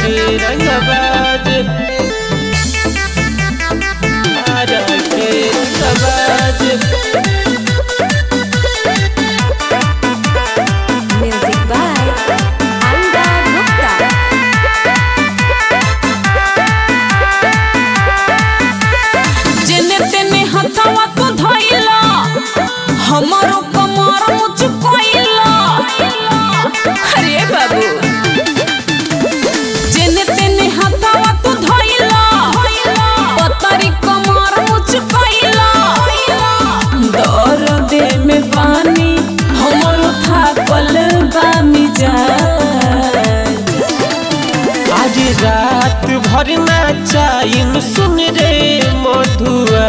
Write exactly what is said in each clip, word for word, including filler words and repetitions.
के रंगबाज आरा के रंगबाज। Music by Anga Gupta. जेने तेने हथवा तो धइला हमरो कमर मुचकइला। अरे बाबू जेने तेने हथवा तो धइला पतरी कमर मुचकइला। दर्द में पानी हमरो थाकल बा मिजाज। आज रात भर नाचाइन सुन रे मधुआ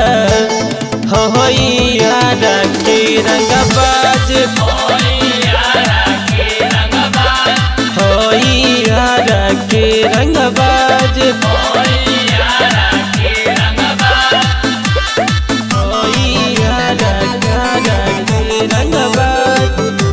हई आरा के रंगबाज हई आरा के रंगबाज हई आरा के रंगबाज हई आरा के रंगबाज।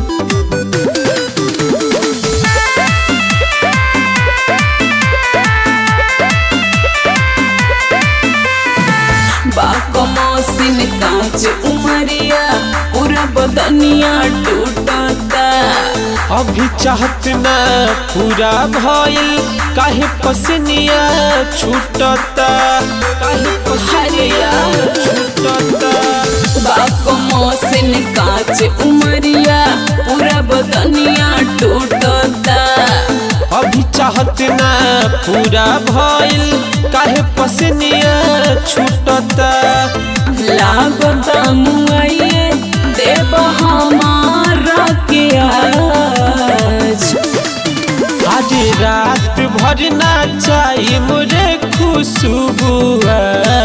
बाकमौसिन कांच उमरिया पूरा बदनिया टूटता। अभी चाहत ना पूरा भइल काहे पसनिया छूटता काहे पसनिया छूटता। बाकमौसिन कांच उमरिया पूरा बदनिया टूटता। अभी चाहत ना पूरा भइल काहे पसनिया छूटता। लागता मुआइए देव हमारा के आज। आज रात भर नाचाई मोरे खुशबुआ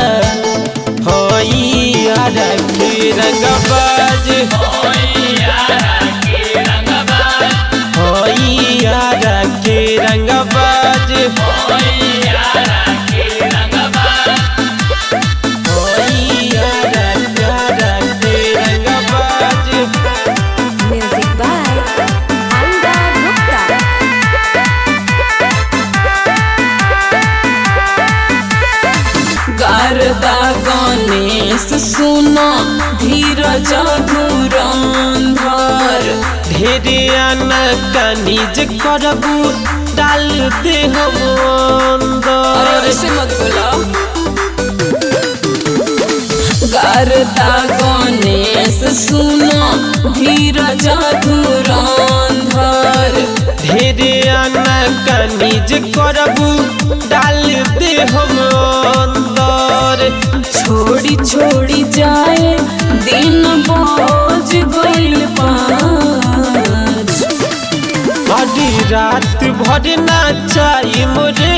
हई आरा के रंगबाज हई आरा के रंगबाज हई आरा के रंगबाज हई आरा के रंगबाज हई आरा के रंगबाज। Music by Anga Gupta. गारदा Ganesh सुनो धीरज धुरंधर। ढेरे आना कानिज करबू डाल दे हम अंदर। ऐसे मत बोला। गारदा गणेश सुनो धीरज धुरंधर। ढेरे आना कानिज करबू डाल दे हम अंदर। छोड़ी छोड़ी जाए दिन बोझ गइल पाँच। अभी रात भर नाचाई मोरे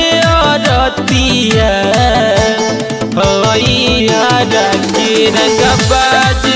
औरतिया हई आरा के रंगबाज